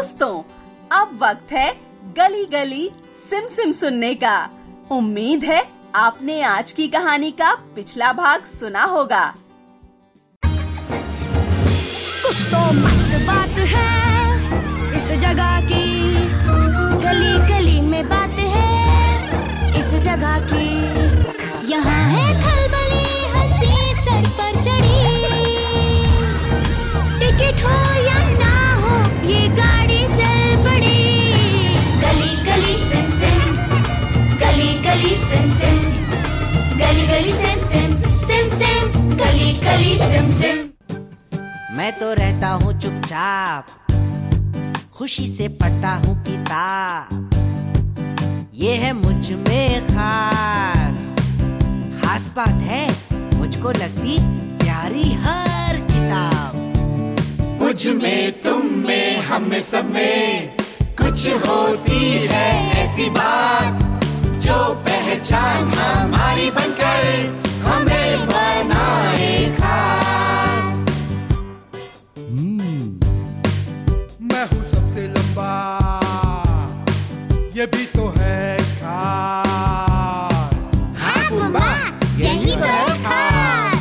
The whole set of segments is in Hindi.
दोस्तों, अब वक्त है गली गली सिम सिम सुनने का। उम्मीद है आपने आज की कहानी का पिछला भाग सुना होगा। कुछ तो मस्त बात है इस जगह की, गली गली में बात है इस जगह की। यहाँ है खलबली हंसी सर पर चढ़ी, टिकट हो या ना हो ये गाड़ी चल पड़ी। गली गली सिम सिम, गली गली सिम सिम, गली गली सिम सिम, सिम सिम, गली गली सिम सिम। मैं तो रहता हूँ चुपचाप, खुशी से पढ़ता हूँ किताब। ये है मुझ में खास खास बात है, मुझको लगती प्यारी हर किताब। मुझ में, तुम में, हम में, सब में कुछ होती है ऐसी बात, जो पहचान हमारी बनकर हमें बनाए खास। मैं हूँ सबसे लंबा, ये भी तो है खास। हाँ मम्मा, यही तो है खास।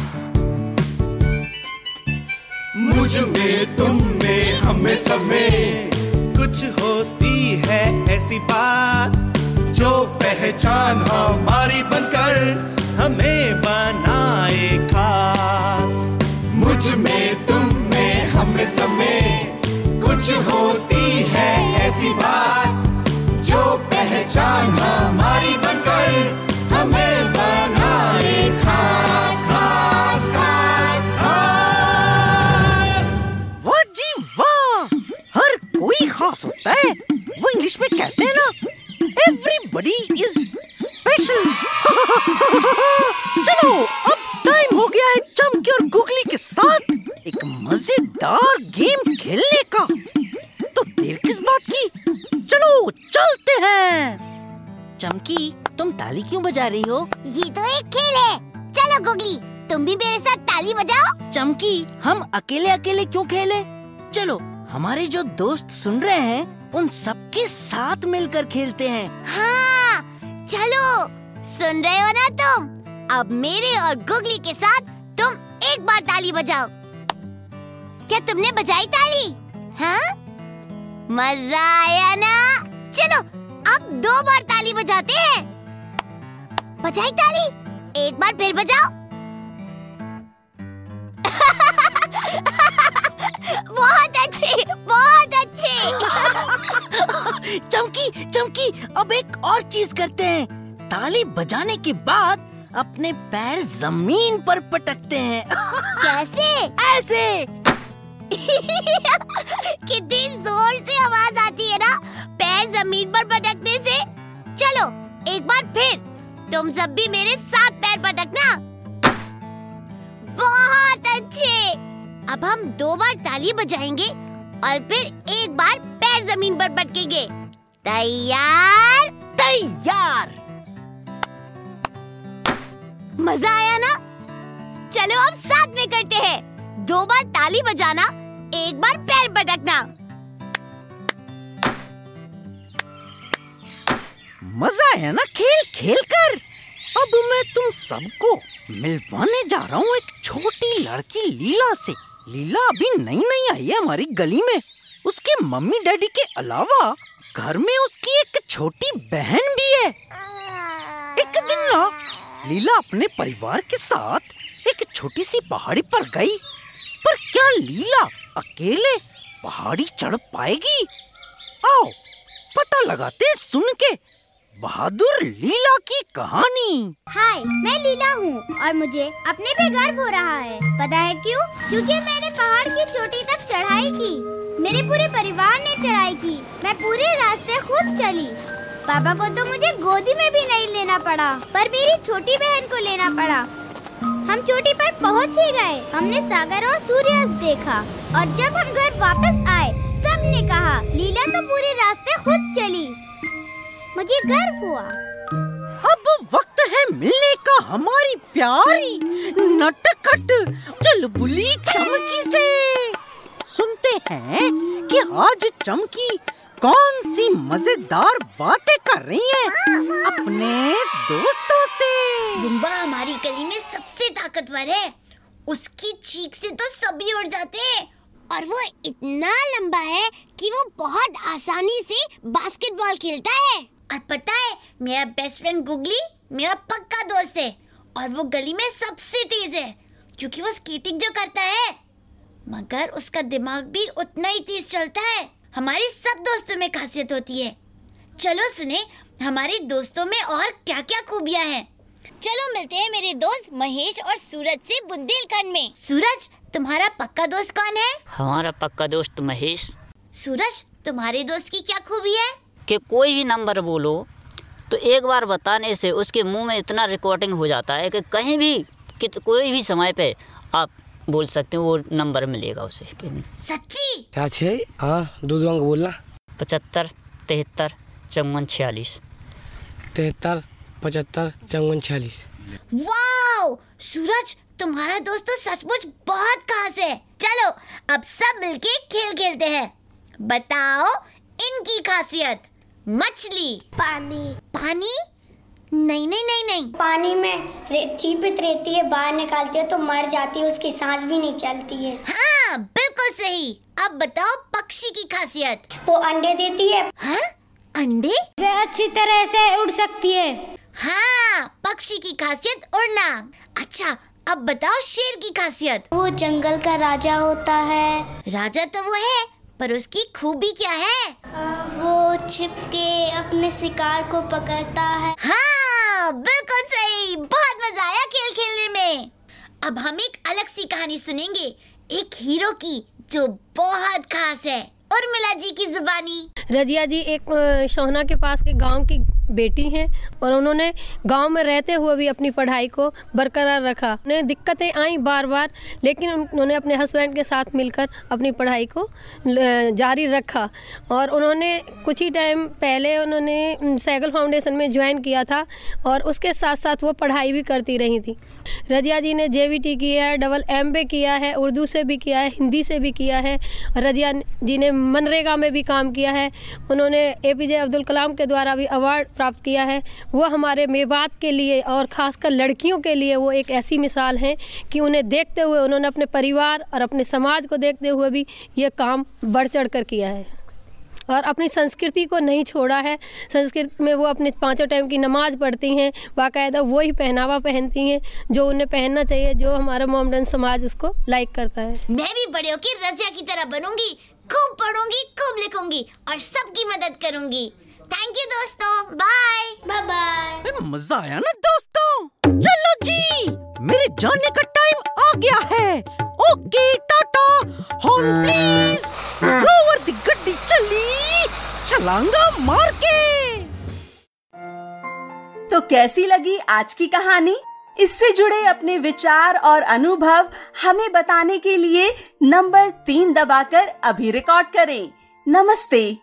मुझ में, तुम में, हम में, सब में कुछ होती है ऐसी बात, जो पहचान हमारी बनकर हमें बनाए खास। मुझ में, तुम में, हम में, सब में कुछ होती है ऐसी बात, जो पहचान हमारी बनकर हमें बनाए खास खास खास खास। वाह जी वाह, हर कोई खास होता है। वो इंग्लिश में कहते हैं ना, एवरीबडी इज स्पेशल। चलो अब टाइम हो गया है चमकी और गुगली के साथ एक मजेदार गेम खेलने का। तो देर किस बात की, चलो चलते हैं। चमकी, तुम ताली क्यों बजा रही हो? ये तो एक खेल है। चलो गुगली, तुम भी मेरे साथ ताली बजाओ। चमकी, हम अकेले अकेले क्यों खेले? चलो हमारे जो दोस्त सुन रहे हैं उन सबके साथ मिलकर खेलते हैं। हाँ चलो, सुन रहे हो ना तुम? अब मेरे और गुगली के साथ तुम एक बार ताली बजाओ। क्या तुमने बजाई ताली? हाँ, मजा आया ना? चलो अब 2 बार ताली बजाते हैं। बजाई ताली, एक बार फिर बजाओ। बहुत अच्छे, बहुत अच्छे। चमकी चमकी, अब एक और चीज करते हैं। ताली बजाने के बाद अपने पैर जमीन पर पटकते हैं। कैसे? ऐसे। कितनी जोर से आवाज आती है ना पैर जमीन पर पटकने से। चलो एक बार फिर तुम सब भी मेरे साथ पैर पटकना। बहुत अच्छे। अब हम 2 बार ताली बजाएंगे और फिर एक बार पैर जमीन पर पटकेंगे। तैयार? तैयार। मजा आया ना? चलो अब साथ में करते हैं। 2 बार ताली बजाना, एक बार पैर पटकना। मजा आया ना खेल खेल कर? अब मैं तुम सबको मिलवाने जा रहा हूँ एक छोटी लड़की लीला से। लीला अभी नई नई आई है हमारी गली में। उसके मम्मी डैडी के अलावा घर में उसकी एक छोटी बहन भी है। एक दिन ना लीला अपने परिवार के साथ एक छोटी सी पहाड़ी पर गई। पर क्या लीला अकेले पहाड़ी चढ़ पाएगी? आओ पता लगाते हैं सुन के बहादुर लीला की कहानी। हाय, मैं लीला हूँ और मुझे अपने पे गर्व हो रहा है। पता है क्यों? क्योंकि मैंने पहाड़ की चोटी तक चढ़ाई की। मेरे पूरे परिवार ने चढ़ाई की। मैं पूरे रास्ते खुद चली। पापा को तो मुझे गोदी में भी नहीं लेना पड़ा, पर मेरी छोटी बहन को लेना पड़ा। हम चोटी पर पहुँच ही गए। हमने सागर और सूर्यास्त देखा और जब हम घर वापस आए सबने कहा लीला तो पूरे रास्ते खुद चली। मुझे गर्व हुआ। अब वक्त है मिलने का हमारी प्यारी नटखट चुलबुली चमकी से। सुनते हैं कि आज चमकी कौन सी मजेदार बातें कर रही हैं अपने दोस्तों से। बुम्बा हमारी गली में सबसे ताकतवर है। उसकी चीख से तो सभी उड़ जाते हैं और वो इतना लंबा है कि वो बहुत आसानी से बास्केटबॉल खेलता है। और पता है, मेरा बेस्ट फ्रेंड गुगली मेरा पक्का दोस्त है और वो गली में सबसे तेज है क्योंकि वो स्केटिंग जो करता है, मगर उसका दिमाग भी उतना ही तेज चलता है। हमारी सब दोस्तों में खासियत होती है। चलो सुने हमारे दोस्तों में और क्या क्या खूबियां हैं। चलो मिलते हैं मेरे दोस्त महेश और सूरज से बुंदेलखंड में। सूरज, तुम्हारा पक्का दोस्त कौन है? हमारा पक्का दोस्त महेश। सूरज, तुम्हारे दोस्त की क्या खूबी है? कि कोई भी नंबर बोलो तो एक बार बताने से उसके मुंह में इतना रिकॉर्डिंग हो जाता है कि कहीं भी कोई भी समय पे आप बोल सकते हो, वो नंबर मिलेगा उसे। सच्ची? सच है। हाँ, दो अंक बोलना। 75 73 54 46। 73 75 54 46। वाओ सूरज, तुम्हारा दोस्त तो सचमुच बहुत खास है। चलो अब सब मिलके खेल खेलते हैं। बताओ इनकी खासियत। मछली। पानी। पानी? नहीं नहीं नहीं नहीं। पानी में जीवित रहती है, बाहर निकालती है तो मर जाती है, उसकी सांस भी नहीं चलती है। हाँ बिल्कुल सही। अब बताओ पक्षी की खासियत। वो अंडे देती है। हाँ? अंडे? वह अच्छी तरह से उड़ सकती है। हाँ, पक्षी की खासियत उड़ना। अच्छा अब बताओ शेर की खासियत। वो जंगल का राजा होता है। राजा तो वो है, पर उसकी खूबी क्या है? वो छिप के अपने शिकार को पकड़ता है। हाँ बिल्कुल सही। बहुत मजा आया खेल खेलने में। अब हम एक अलग सी कहानी सुनेंगे, एक हीरो की जो बहुत खास है। उर्मिला जी की जुबानी। रजिया जी एक सोहना के पास के गांव की बेटी हैं और उन्होंने गांव में रहते हुए भी अपनी पढ़ाई को बरकरार रखा। उन्हें दिक्कतें आई बार बार, लेकिन उन्होंने अपने हस्बैंड के साथ मिलकर अपनी पढ़ाई को जारी रखा। और उन्होंने कुछ ही टाइम पहले उन्होंने सैगल फाउंडेशन में ज्वाइन किया था और उसके साथ साथ वो पढ़ाई भी करती रही थी। रजिया जी ने JVT किया है, MA किया है, उर्दू से भी किया है, हिंदी से भी किया है। रजिया जी ने मनरेगा में भी काम किया है। उन्होंने APJ अब्दुल कलाम के द्वारा भी अवार्ड प्राप्त किया है। वो हमारे मेवात के लिए और ख़ासकर लड़कियों के लिए वो एक ऐसी मिसाल हैं कि उन्हें देखते हुए उन्होंने अपने परिवार और अपने समाज को देखते हुए भी ये काम बढ़ चढ़ कर किया है और अपनी संस्कृति को नहीं छोड़ा है। संस्कृत में वो अपने 5 टाइम की नमाज पढ़ती हैं, बाकायदा वही पहनावा पहनती हैं जो उन्हें पहनना चाहिए, जो हमारा मॉडर्न समाज उसको लाइक करता है। मैं भी बड़े होकर रजिया की तरह बनूंगी, खूब पढ़ूंगी, खूब लिखूंगी और सबकी मदद करूंगी। थैंक यू दोस्तों, बाय बाय बाय। मजा आया ना दोस्तों? चलो जी, मेरे जाने का टाइम आ गया है। Okay Tata, horn please. Rover दी गड्डी चली, छलांगा मार के। तो कैसी लगी आज की कहानी? इससे जुड़े अपने विचार और अनुभव हमें बताने के लिए नंबर 3 दबाकर अभी रिकॉर्ड करें। नमस्ते।